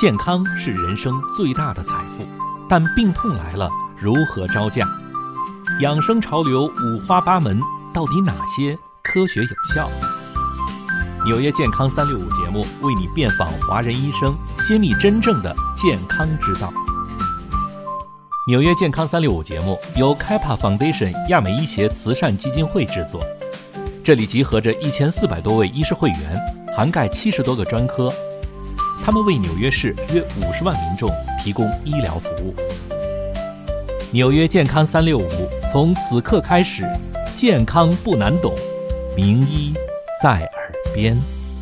健康是人生最大的财富，但病痛来了，如何招架？养生潮流五花八门，到底哪些科学有效？纽约健康365节目为你遍访华人医生，揭秘真正的健康之道。纽约健康365节目由 Kappa Foundation 亚美医协慈善基金会制作，这里集合着1400多位医师会员，涵盖70多个专科，他们为纽约市约50万民众提供医疗服务。纽约健康365，从此刻开始，健康不难懂，名医在耳边。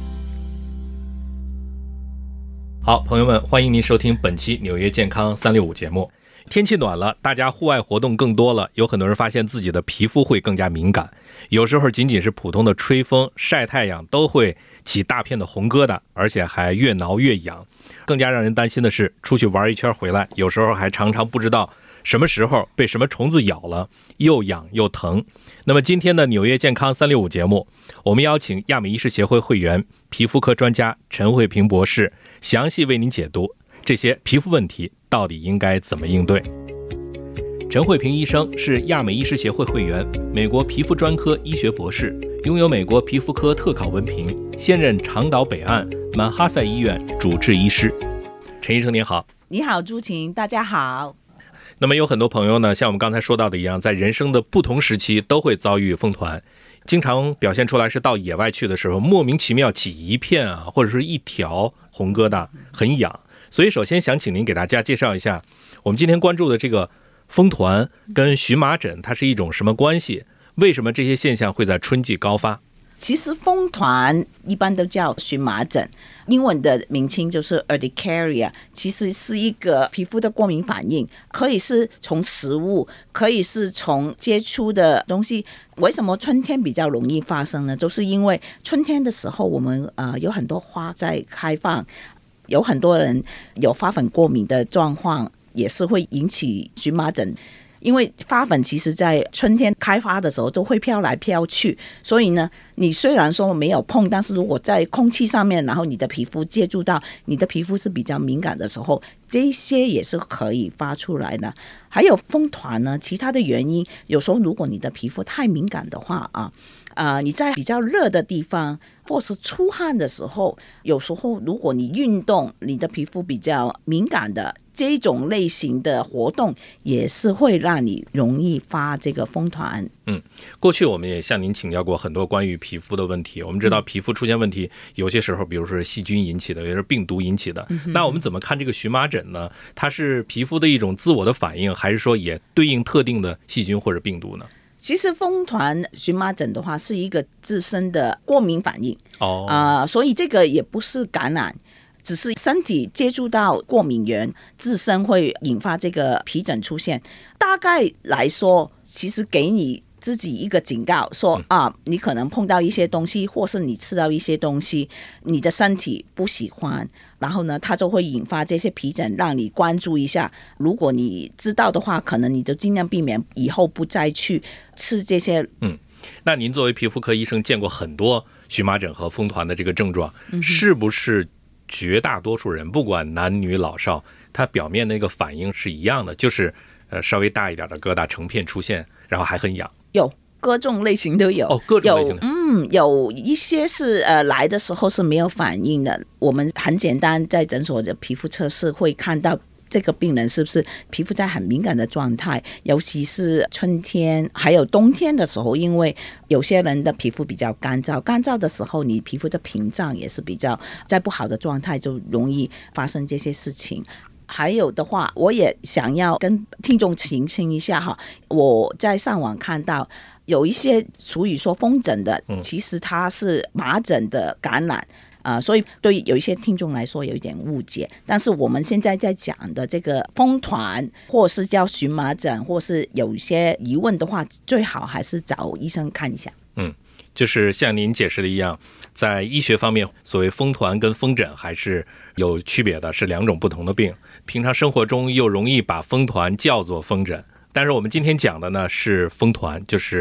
好，朋友们，欢迎您收听本期纽约健康365节目。天气暖了，大家户外活动更多了，有很多人发现自己的皮肤会更加敏感，有时候仅仅是普通的吹风、晒太阳都会起大片的红疙瘩，而且还越挠越痒。更加让人担心的是，出去玩一圈回来，有时候还常常不知道什么时候被什么虫子咬了，又痒又疼。那么今天的纽约健康365节目，我们邀请亚美医师协会会员、皮肤科专家陈慧萍博士，详细为您解读这些皮肤问题到底应该怎么应对。陈慧萍医生是亚美医师协会会员，美国皮肤专科医学博士，拥有美国皮肤科特考文凭，现任长岛北岸曼哈塞医院主治医师。陈医生您好。 你好朱晴，大家好。 那么有很多朋友呢，像我们刚才说到的一样，在人生的不同时期都会遭遇风团，经常表现出来是到野外去的时候，莫名其妙起一片啊，或者是一条红疙瘩，很痒。所以首先想请您给大家介绍一下，我们今天关注的这个风团跟荨麻疹它是一种什么关系？为什么这些现象会在春季高发？ 其实风团一般都叫荨麻疹，英文的名称就是 urticaria， 其实是一个皮肤的过敏反应，可以是从食物，可以是从接触的东西。为什么春天比较容易发生呢？就是因为春天的时候我们有很多花在开放，有很多人有花粉过敏的状况，也是会引起荨麻疹。因为花粉其实在春天开发的时候都会飘来飘去，所以呢，你虽然说没有碰，但是如果在空气上面，然后你的皮肤接触到，你的皮肤是比较敏感的时候，这些也是可以发出来的。还有风团呢，其他的原因，有时候如果你的皮肤太敏感的话你在比较热的地方或是出汗的时候，有时候如果你运动，你的皮肤比较敏感的这种类型的活动，也是会让你容易发这个风团。 过去我们也向您请教过很多关于皮肤的问题。我们知道皮肤出现问题，有些时候比如说是细菌引起的，有些是病毒引起的。那我们怎么看这个荨麻疹呢？它是皮肤的一种自我的反应，还是说也对应特定的细菌或者病毒呢？ 其实风团荨麻疹的话是一个自身的过敏反应所以这个也不是感染，只是身体接触到过敏源，自身会引发这个皮疹出现。大概来说，其实给你自己一个警告，说你可能碰到一些东西，或是你吃到一些东西，你的身体不喜欢，然后呢，它就会引发这些皮疹，让你关注一下。如果你知道的话，可能你就尽量避免以后不再去吃这些。 那您作为皮肤科医生，见过很多荨麻疹和风团的这个症状，是不是绝大多数人不管男女老少，他表面那个反应是一样的，就是稍微大一点的疙瘩成片出现，然后还很痒？有各种类型都有各种类型的。 有一些是来的时候是没有反应的，我们很简单在诊所的皮肤测试会看到这个病人是不是皮肤在很敏感的状态，尤其是春天还有冬天的时候，因为有些人的皮肤比较干燥的时候，你皮肤的屏障也是比较在不好的状态，就容易发生这些事情。还有的话，我也想要跟听众澄清一下哈，我在上网看到有一些属于说风疹的，其实它是麻疹的感染所以对有一些听众来说有一点误解。但是我们现在在讲的这个风团，或是叫荨麻疹，或是有些疑问的话，最好还是找医生看一下。 就是像您解释的一样，在医学方面，所谓风团跟风疹还是有区别的，是两种不同的病。平常生活中又容易把风团叫做风疹，但是我们今天讲的呢是风团，就是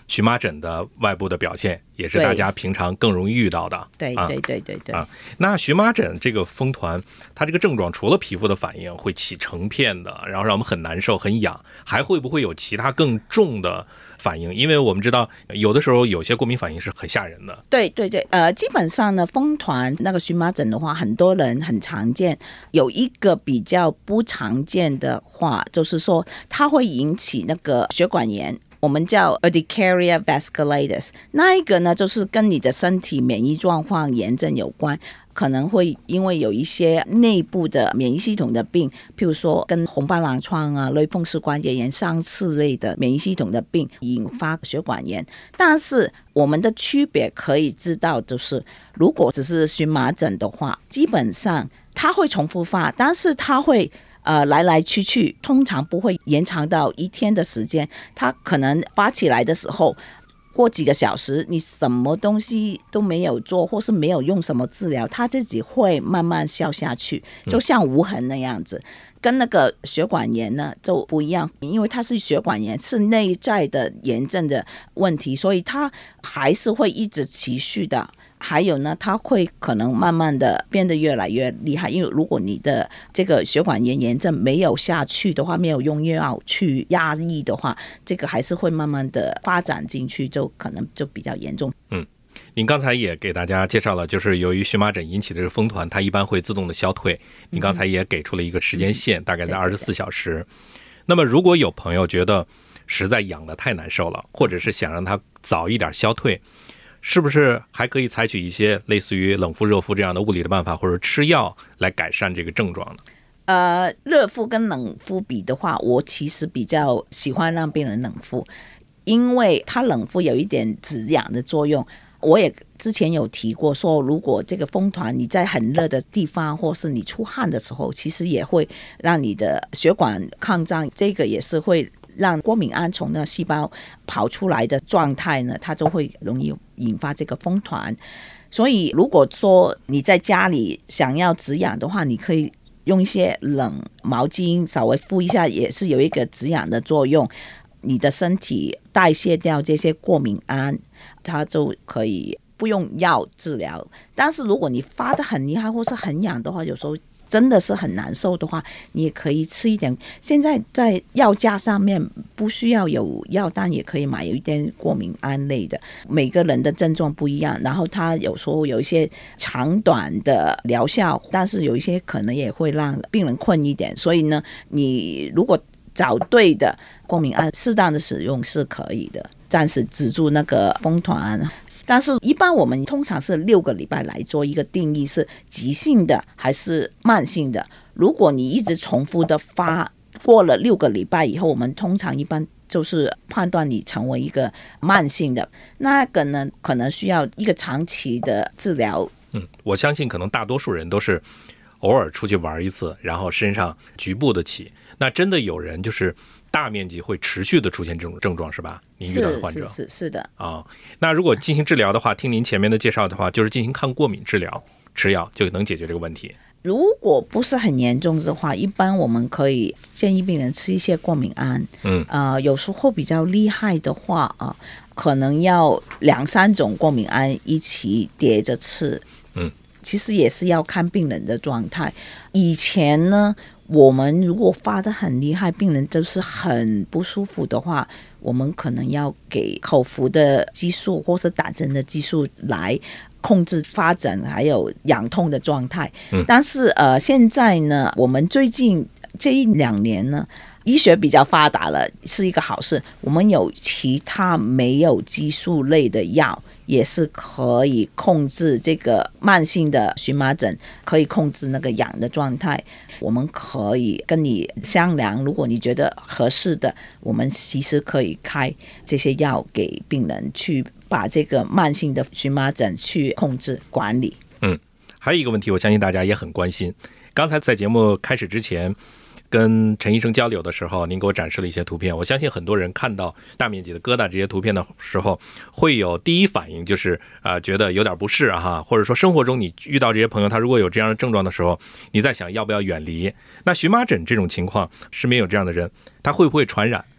荨麻疹的外部的表现，也是大家平常更容易遇到的。 对对对对对。 那荨麻疹这个风团，它这个症状除了皮肤的反应会起成片的，然后让我们很难受、很痒，还会不会有其他更重的反应？因为我们知道有的时候有些过敏反应是很吓人的。 对对对，基本上呢，风团那个荨麻疹的话，很多人很常见。有一个比较不常见的话，就是说它会引起那个血管炎。我们叫 urticaria vasculitis， 那一个呢，就是跟你的身体免疫状况炎症有关，可能会因为有一些内部的免疫系统的病，譬如说跟红斑狼疮啊、类风湿关节炎、上次类的免疫系统的病引发血管炎。但是我们的区别可以知道，就是如果只是荨麻疹的话，基本上它会重复发，但是它会来来去去，通常不会延长到一天的时间。它可能发起来的时候，过几个小时，你什么东西都没有做，或是没有用什么治疗，它自己会慢慢消下去，就像无痕那样子。跟那个血管炎呢就不一样，因为它是血管炎，是内在的炎症的问题，所以它还是会一直持续的。还有呢，它会可能慢慢的变得越来越厉害，因为如果你的这个血管炎症没有下去的话，没有用药去压抑的话，这个还是会慢慢的发展进去，就可能就比较严重。 您刚才也给大家介绍了，就是由于荨麻疹引起的这个风团，它一般会自动的消退。您刚才也给出了一个时间线，大概在24小时。那么如果有朋友觉得实在痒得太难受了，或者是想让它早一点消退，是不是还可以采取一些类似于冷敷、热敷这样的物理的办法，或者吃药来改善这个症状呢？ 热敷跟冷敷比的话，我其实比较喜欢让病人冷敷，因为它冷敷有一点止痒的作用。我也之前有提过说，如果这个风团你在很热的地方，或是你出汗的时候，其实也会让你的血管抗胀，这个也是会让过敏胺从那细胞跑出来的状态呢，它就会容易引发这个风团。所以如果说你在家里想要止痒的话，你可以用一些冷毛巾稍微敷一下，也是有一个止痒的作用。你的身体代谢掉这些过敏胺，它就可以不用药治疗。但是如果你发得很厉害或是很痒的话，有时候真的是很难受的话，你也可以吃一点。现在在药架上面不需要有药单，也可以买有一点过敏胺类的。每个人的症状不一样，然后它有时候有一些长短的疗效，但是有一些可能也会让病人困一点。所以呢，你如果找对的过敏胺，适当的使用是可以的，暂时止住那个风团。但是一般我们通常是6个礼拜来做一个定义，是急性的还是慢性的。如果你一直重复的发，过了6个礼拜以后，我们通常一般就是判断你成为一个慢性的，那个呢可能需要一个长期的治疗。 我相信可能大多数人都是偶尔出去玩一次，然后身上局部的起。那真的有人就是大面积会持续的出现这种症状，是吧？您遇到的患者是的那如果进行治疗的话，听您前面的介绍的话，就是进行抗过敏治疗，吃药就能解决这个问题。 如果不是很严重的话，一般我们可以建议病人吃一些过敏胺。有时候比较厉害的话可能要2-3种过敏胺一起叠着吃。其实也是要看病人的状态。以前呢，我们如果发得很厉害，病人就是很不舒服的话，我们可能要给口服的激素或是打针的激素来控制发疹还有痒痛的状态。但是现在呢，我们最近这1-2年呢，医学比较发达了，是一个好事。我们有其他没有激素类的药，也是可以控制这个慢性的荨麻疹，可以控制那个痒的状态。我们可以跟你商量，如果你觉得合适的，我们其实可以开这些药给病人，去把这个慢性的荨麻疹去控制管理。 还有一个问题，我相信大家也很关心。刚才在节目开始之前跟陈医生交流的时候，您给我展示了一些图片。我相信很多人看到大面积的疙瘩这些图片的时候，会有第一反应就是觉得有点不适或者说生活中你遇到这些朋友，他如果有这样的症状的时候，你在想要不要远离。那荨麻疹这种情况，身边有这样的人，他会不会传染？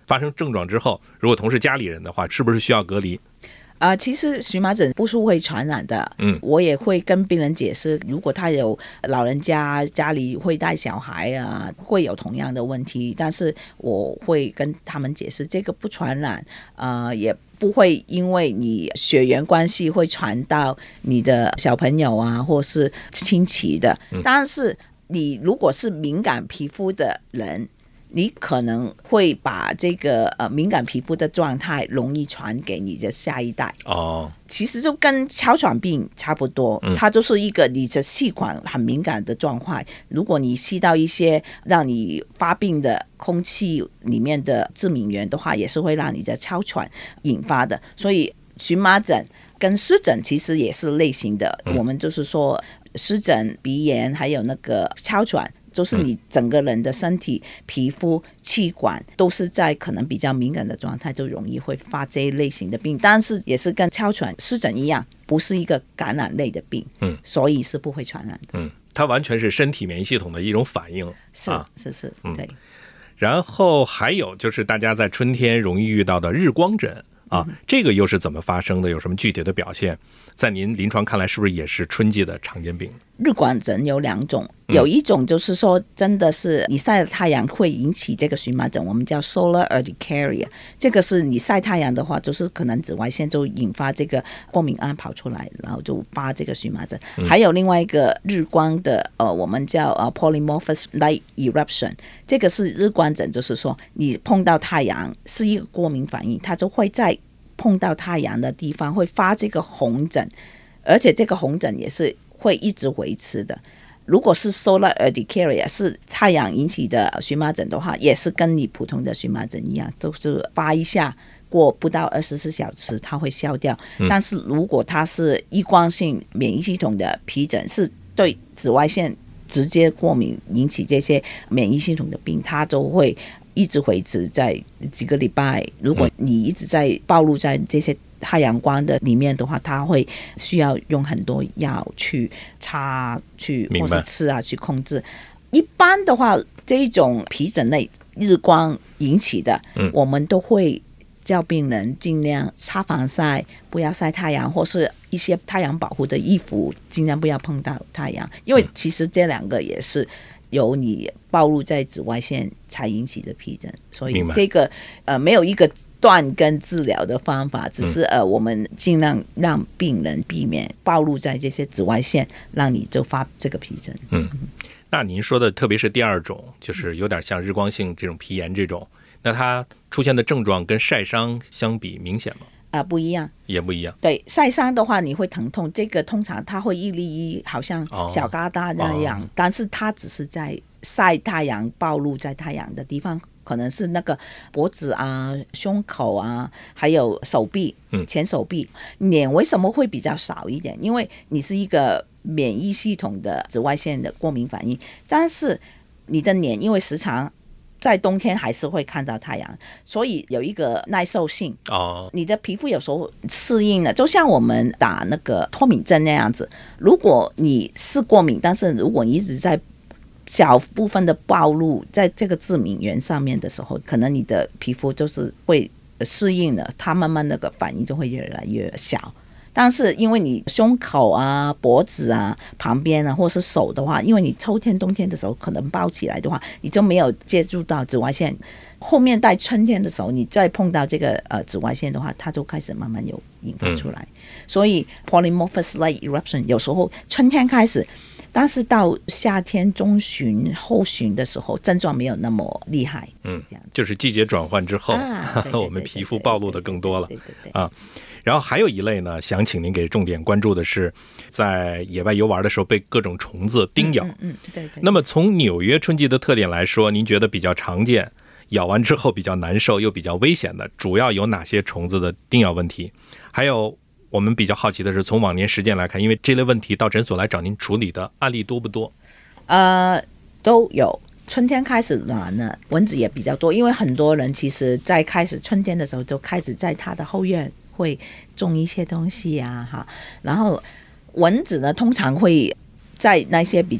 发生症状之后，如果同是家里人的话，是不是需要隔离？ 其实荨麻疹不是会传染的，我也会跟病人解释，如果他有老人家家里会带小孩啊，会有同样的问题，但是我会跟他们解释，这个不传染，也不会因为你血缘关系会传到你的小朋友啊，或是亲戚的。但是你如果是敏感皮肤的人，你可能会把这个敏感皮肤的状态容易传给你的下一代。其实就跟哮喘病差不多，它就是一个你的气管很敏感的状况。如果你吸到一些让你发病的空气里面的致敏源的话，也是会让你的哮喘引发的。所以荨麻疹跟湿疹其实也是类型的。我们就是说湿疹、鼻炎还有那个哮喘，就是你整个人的身体皮肤气管都是在可能比较敏感的状态，就容易会发这一类型的病。但是也是跟哮喘湿疹一样，不是一个感染类的病，所以是不会传染的。 它完全是身体免疫系统的一种反应。 是，对。 然后还有就是大家在春天容易遇到的日光疹这个又是怎么发生的？有什么具体的表现？在您临床看来，是不是也是春季的常见病？ 日光疹有2种，有一种就是说真的是你晒了太阳会引起这个荨麻疹，我们叫 solar urticaria。这个是你晒太阳的话，就是可能紫外线就引发这个过敏胺跑出来，然后就发这个荨麻疹。还有另外一个日光的我们叫polymorphous light eruption， 这个是日光疹，就是说你碰到太阳是一个过敏反应，它就会在碰到太阳的地方会发这个红疹，而且这个红疹也是会一直维持的。如果是 solar urticaria 是太阳引起的荨麻疹的话，也是跟你普通的荨麻疹一样，都是发一下，过不到24小时它会消掉。但是如果它是异光性免疫系统的皮疹，是对紫外线直接过敏引起这些免疫系统的病，它就会一直维持在几个礼拜。如果你一直在暴露在这些太阳光的里面的话，它会需要用很多药去擦去或是吃去控制。一般的话，这种皮疹类日光引起的，我们都会叫病人尽量擦防晒，不要晒太阳，或是一些太阳保护的衣服尽量不要碰到太阳，因为其实这2个也是由你暴露在紫外线才引起的皮疹，所以这个没有一个断根治疗的方法，只是我们尽量让病人避免暴露在这些紫外线，让你就发这个皮疹。 那您说的特别是第2种，就是有点像日光性这种皮炎这种，那它出现的症状跟晒伤相比明显吗？ 不一样， 也不一样。 对，晒伤的话你会疼痛，这个通常它会一粒一好像小疙瘩那样，但是它只是在晒太阳暴露在太阳的地方，可能是那个脖子啊、胸口啊，还有手臂、前手臂。脸为什么会比较少一点？因为你是一个免疫系统的紫外线的过敏反应，但是你的脸因为时常在冬天还是会看到太阳，所以有一个耐受性。你的皮肤有时候适应了，就像我们打那个脱敏针那样子。如果你是过敏，但是如果你一直在小部分的暴露在这个致敏源上面的时候，可能你的皮肤就是会适应了，它慢慢那个反应就会越来越小。但是因为你胸口啊、脖子啊、旁边啊，或是手的话，因为你秋天、冬天的时候可能包起来的话，你就没有接触到紫外线。后面在春天的时候，你再碰到这个紫外线的话，它就开始慢慢有引发出来。所以 polymorphous light eruption 有时候春天开始，但是到夏天中旬、后旬的时候，症状没有那么厉害。是这样子， 就是季节转换之后，我们皮肤暴露的更多了。然后还有一类呢，想请您给重点关注的是，在野外游玩的时候被各种虫子叮咬。 对。 那么从纽约春季的特点来说，您觉得比较常见、咬完之后比较难受又比较危险的，主要有哪些虫子的叮咬问题？还有我们比较好奇的是，从往年实践来看，因为这类问题到诊所来找您处理的案例多不多？ 都有。春天开始暖了，蚊子也比较多，因为很多人其实在开始春天的时候就开始在他的后院会种一些东西然后蚊子呢通常会在那些比较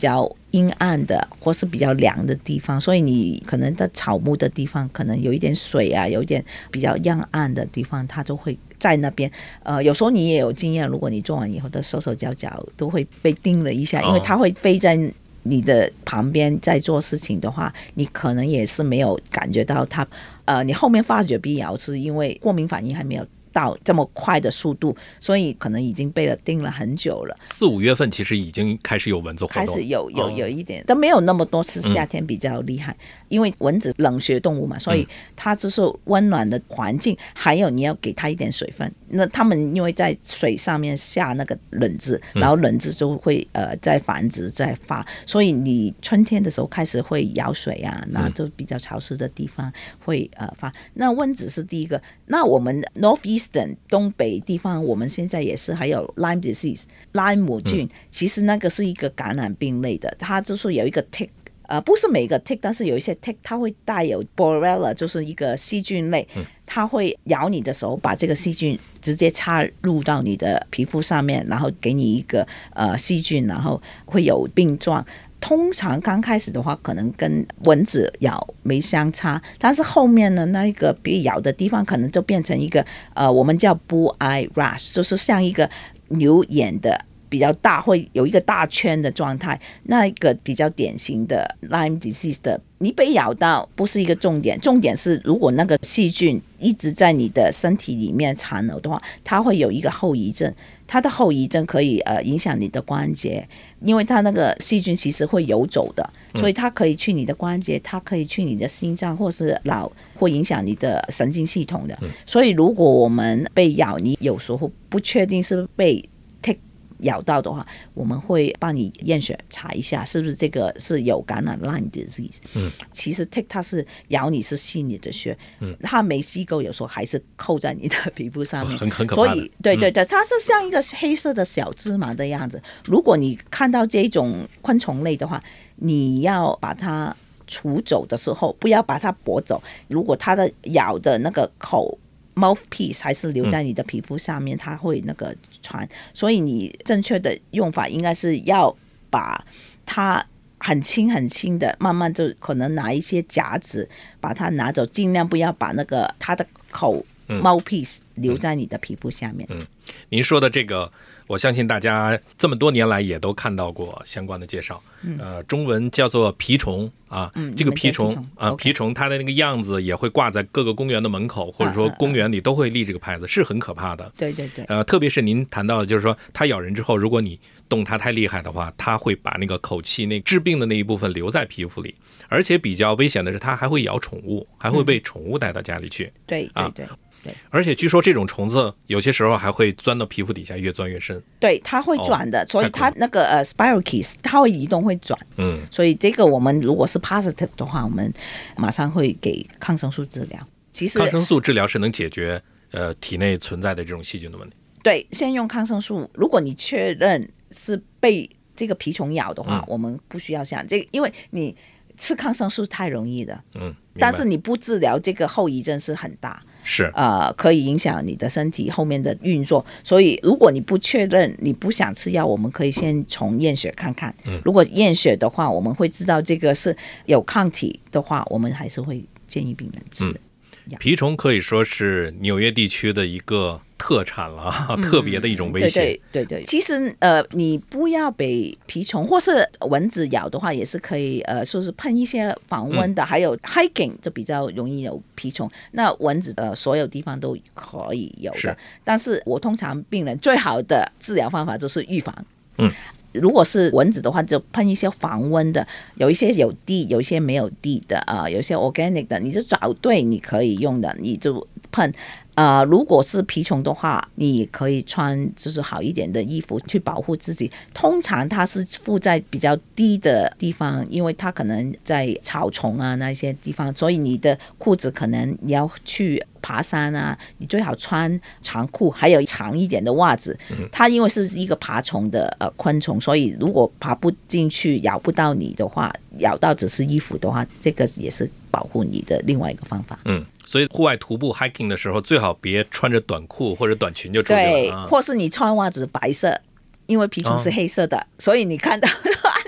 阴暗的或是比较凉的地方，所以你可能在草木的地方可能有一点水啊，有一点比较阴暗的地方，它就会在那边。有时候你也有经验，如果你做完以后的手手脚脚都会被叮了一下，因为它会飞在你的旁边在做事情的话，你可能也是没有感觉到它。你后面发觉必咬是因为过敏反应还没有到这么快的速度，所以可能已经被叮了很久了。 4、5月份其实已经开始有蚊子活动， 开始有一点，但没有那么多，是夏天比较厉害。因为蚊子冷血动物嘛，所以它就是温暖的环境，还有你要给它一点水分。那它们因为在水上面下那个卵子，然后卵子就会在繁殖在发，所以你春天的时候开始会舀水啊，那就比较潮湿的地方会发。那蚊子是第一个。那我们 Northeastern 东北地方，我们现在也是还有 Lyme disease 莱姆菌，其实那个是一个感染病类的，它就是有一个 tick。不是每个 tick， 但是有一些 tick 它会带有 Borrelia， 就是一个细菌类，它会咬你的时候把这个细菌直接插入到你的皮肤上面，然后给你一个细菌，然后会有病状。通常刚开始的话可能跟蚊子咬没相差，但是后面呢，那个被咬的地方可能就变成一个我们叫 bull eye rash， 就是像一个牛眼的比较大，会有一个大圈的状态，那一个比较典型的 Lyme disease 的。你被咬到不是一个重点，重点是如果那个细菌一直在你的身体里面残留的话，它会有一个后遗症。它的后遗症可以影响你的关节，因为它那个细菌其实会游走的，所以它可以去你的关节，它可以去你的心脏或是脑，会影响你的神经系统的。所以如果我们被咬，你有时候不确定是不是被咬到的话，我们会帮你验血查一下是不是这个是有感染 Lyme disease。其实 tick 它是咬你是吸你的血，它没吸够，有时候还是扣在你的皮肤上面， 很可怕的。 所以对，它是像一个黑色的小芝麻的样子。如果你看到这种昆虫类的话，你要把它除走的时候，不要把它拨走。如果它的咬的那个口mouthpiece 还是留在你的皮肤上面，它会那个传，所以你正确的用法应该是要把它很轻很轻的，慢慢就可能拿一些夹子把它拿走，尽量不要把那个它的口mouthpiece 留在你的皮肤下面。 您说的这个，我相信大家这么多年来也都看到过相关的介绍。中文叫做蜱虫啊，这个蜱虫啊，蜱虫它的那个样子也会挂在各个公园的门口，或者说公园里都会立这个牌子，是很可怕的。 对。 特别是您谈到的，就是说它咬人之后，如果你动它太厉害的话，它会把那个口气、那致病的那一部分留在皮肤里，而且比较危险的是，它还会咬宠物，还会被宠物带到家里去。对。而且据说这种虫子有些时候还会钻到皮肤底下，越钻越深。对， 它会转的，所以它那个spirochetes 它会移动会转。所以这个我们如果是 positive 的话，我们马上会给抗生素治疗。其实抗生素治疗是能解决体内存在的这种细菌的问题。 对，先用抗生素。如果你确认是被这个蜱虫咬的话，我们不需要想这个，因为你吃抗生素太容易的。但是你不治疗，这个后遗症是很大。 是可以影响你的身体后面的运作，所以如果你不确认你不想吃药，我们可以先从验血看看。如果验血的话，我们会知道这个是有抗体的话，我们还是会建议病人吃。 蜱虫可以说是纽约地区的一个特产了，特别的一种危险。 对。其实你不要被蜱虫或是蚊子咬的话，也是可以说是喷一些防蚊的，还有 hiking 就比较容易有蜱虫。那蚊子所有地方都可以有的，但是我通常病人最好的治疗方法就是预防。如果是蚊子的话，就喷一些防蚊的，有一些有滴，有一些没有滴的有一些 organic 的，你就找对你可以用的，你就喷。如果是蜱虫的话，你可以穿就是好一点的衣服去保护自己。通常它是附在比较低的地方，因为它可能在草丛啊那些地方，所以你的裤子可能你要去爬山啊，你最好穿长裤，还有长一点的袜子。它因为是一个爬虫的昆虫，所以如果爬不进去咬不到你的话，咬到只是衣服的话，这个也是保护你的另外一个方法。 所以户外徒步 hiking 的时候，最好别穿着短裤或者短裙就出去了。 对，或是你穿袜子白色，因为蜱虫是黑色的，所以你看到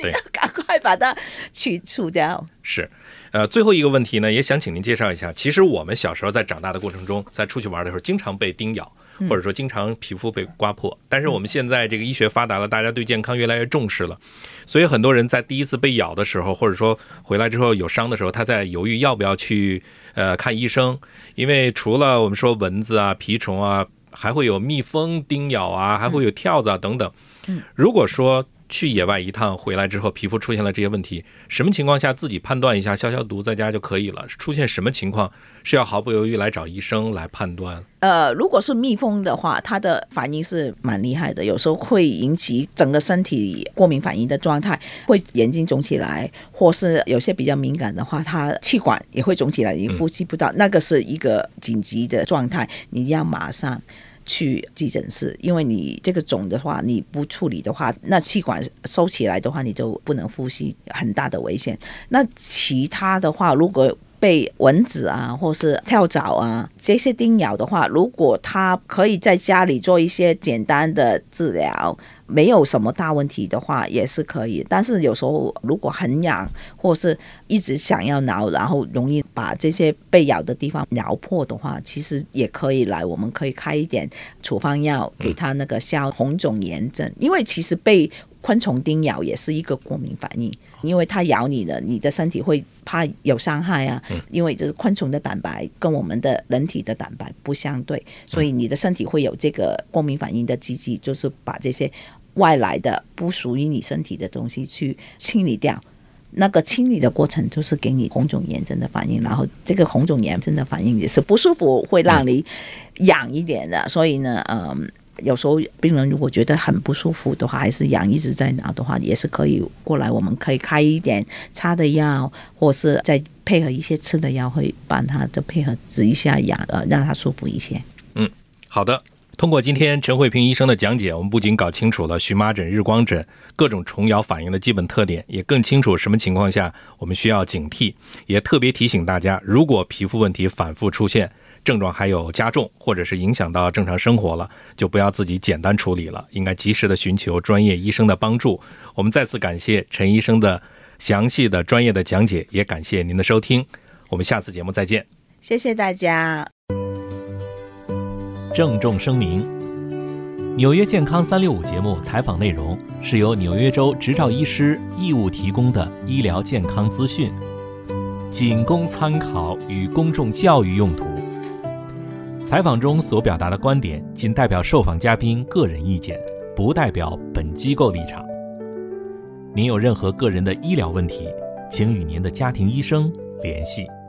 要赶快把它去除掉。 是，最后一个问题呢，也想请您介绍一下。其实我们小时候在长大的过程中，在出去玩的时候，经常被叮咬，或者说经常皮肤被刮破。但是我们现在这个医学发达了，大家对健康越来越重视了，所以很多人在第一次被咬的时候，或者说回来之后有伤的时候，他在犹豫要不要去看医生，因为除了我们说蚊子啊、蜱虫啊，还会有蜜蜂叮咬啊，还会有跳蚤等等。如果说去野外一趟回来之后皮肤出现了这些问题，什么情况下自己判断一下，消消毒在家就可以了？出现什么情况是要毫不犹豫来找医生来判断？ 如果是蜜蜂的话，它的反应是蛮厉害的，有时候会引起整个身体过敏反应的状态，会眼睛肿起来，或是有些比较敏感的话，它气管也会肿起来，你呼吸不到，那个是一个紧急的状态，你要马上去急诊室，因为你这个肿的话，你不处理的话，那气管收起来的话，你就不能呼吸，很大的危险。那其他的话，如果被蚊子啊，或是跳蚤啊这些叮咬的话，如果他可以在家里做一些简单的治疗，没有什么大问题的话也是可以。但是有时候如果很痒，或是一直想要挠，然后容易把这些被咬的地方咬破的话，其实也可以来，我们可以开一点处方药给他那个消红肿炎症。因为其实被昆虫叮咬也是一个过敏反应，因为它咬你的，你的身体会怕有伤害啊。因为就是昆虫的蛋白跟我们的人体的蛋白不相对，所以你的身体会有这个过敏反应的机制，就是把这些外来的不属于你身体的东西去清理掉。那个清理的过程就是给你红肿炎症的反应，然后这个红肿炎症的反应也是不舒服，会让你痒一点的。所以呢，有时候病人如果觉得很不舒服的话，还是痒一直在挠的话，也是可以过来，我们可以开一点擦的药，或是再配合一些吃的药，会帮他就配合止一下痒，让他舒服一些。 好的。通过今天陈慧萍医生的讲解，我们不仅搞清楚了荨麻疹、日光疹各种虫咬反应的基本特点，也更清楚什么情况下我们需要警惕，也特别提醒大家，如果皮肤问题反复出现，症状还有加重或者是影响到正常生活了，就不要自己简单处理了，应该及时的寻求专业医生的帮助。我们再次感谢陈医生的详细的专业的讲解，也感谢您的收听，我们下次节目再见。 谢谢大家。 郑重声明，纽约健康365节目采访内容是由纽约州执照医师义务提供的医疗健康资讯，仅供参考与公众教育用途。采访中所表达的观点仅代表受访嘉宾个人意见，不代表本机构立场。您有任何个人的医疗问题，请与您的家庭医生联系。